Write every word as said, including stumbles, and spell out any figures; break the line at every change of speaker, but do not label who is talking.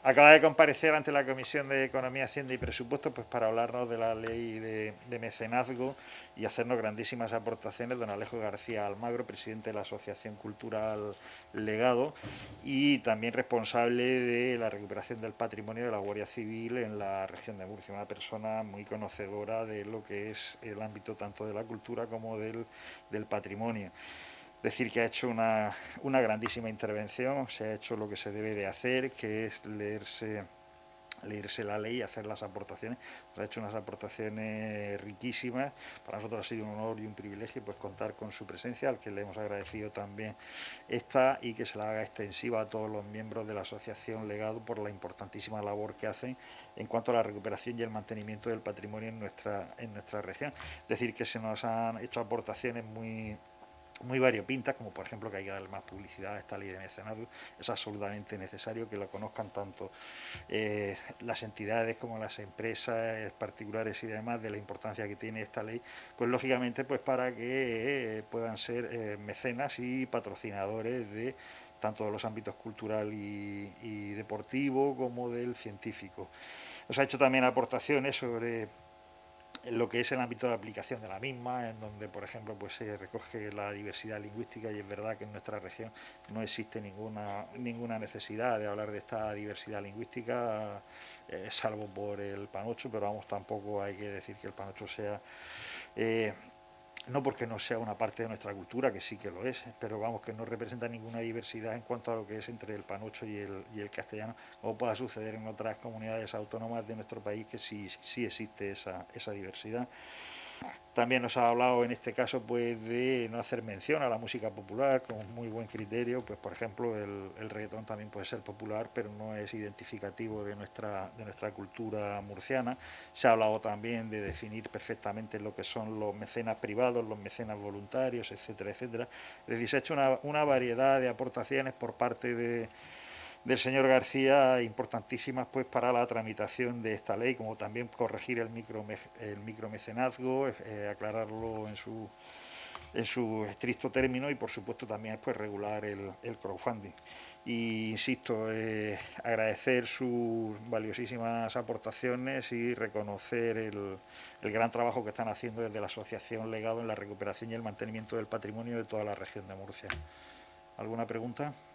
Acaba de comparecer ante la Comisión de Economía, Hacienda y Presupuestos pues para hablarnos de la ley de, de mecenazgo y hacernos grandísimas aportaciones don Alejo García Almagro, presidente de la Asociación Cultural Legado y también responsable de la recuperación del patrimonio de la Guardia Civil en la región de Murcia, una persona muy conocedora de lo que es el ámbito tanto de la cultura como del, del patrimonio. Decir que ha hecho una, una grandísima intervención, se ha hecho lo que se debe de hacer, que es leerse leerse la ley y hacer las aportaciones. Nos ha hecho unas aportaciones riquísimas. Para nosotros ha sido un honor y un privilegio pues contar con su presencia, al que le hemos agradecido también esta y que se la haga extensiva a todos los miembros de la Asociación Legado por la importantísima labor que hacen en cuanto a la recuperación y el mantenimiento del patrimonio en nuestra, en nuestra región. Es decir, que se nos han hecho aportaciones muy muy variopintas, como por ejemplo que hay que darle más publicidad a esta ley de mecenazgo. Es absolutamente necesario que lo conozcan tanto eh, las entidades como las empresas particulares y demás de la importancia que tiene esta ley, pues lógicamente pues para que eh, puedan ser eh, mecenas y patrocinadores de tanto de los ámbitos cultural y, y deportivo como del científico. Nos ha hecho también aportaciones sobre en lo que es el ámbito de aplicación de la misma, en donde, por ejemplo, pues se recoge la diversidad lingüística y es verdad que en nuestra región no existe ninguna, ninguna necesidad de hablar de esta diversidad lingüística, eh, salvo por el panocho, pero vamos, tampoco hay que decir que el panocho sea... Eh, no porque no sea una parte de nuestra cultura, que sí que lo es, pero vamos, que no representa ninguna diversidad en cuanto a lo que es entre el panocho y el, y el castellano, como pueda suceder en otras comunidades autónomas de nuestro país, que sí, sí existe esa, esa diversidad. También nos ha hablado en este caso pues de no hacer mención a la música popular con muy buen criterio, pues por ejemplo el, el reggaetón también puede ser popular, pero no es identificativo de nuestra, de nuestra cultura murciana. Se ha hablado también de definir perfectamente lo que son los mecenas privados, los mecenas voluntarios, etcétera, etcétera. Es decir, se ha hecho una, una variedad de aportaciones por parte de del señor García importantísimas pues para la tramitación de esta ley, como también corregir el, micro, el micromecenazgo, eh, aclararlo en su, en su estricto término y por supuesto también pues regular el, el crowdfunding. Y insisto, eh, agradecer sus valiosísimas aportaciones y reconocer el, el gran trabajo que están haciendo desde la Asociación Legado en la recuperación y el mantenimiento del patrimonio de toda la región de Murcia. ¿Alguna pregunta?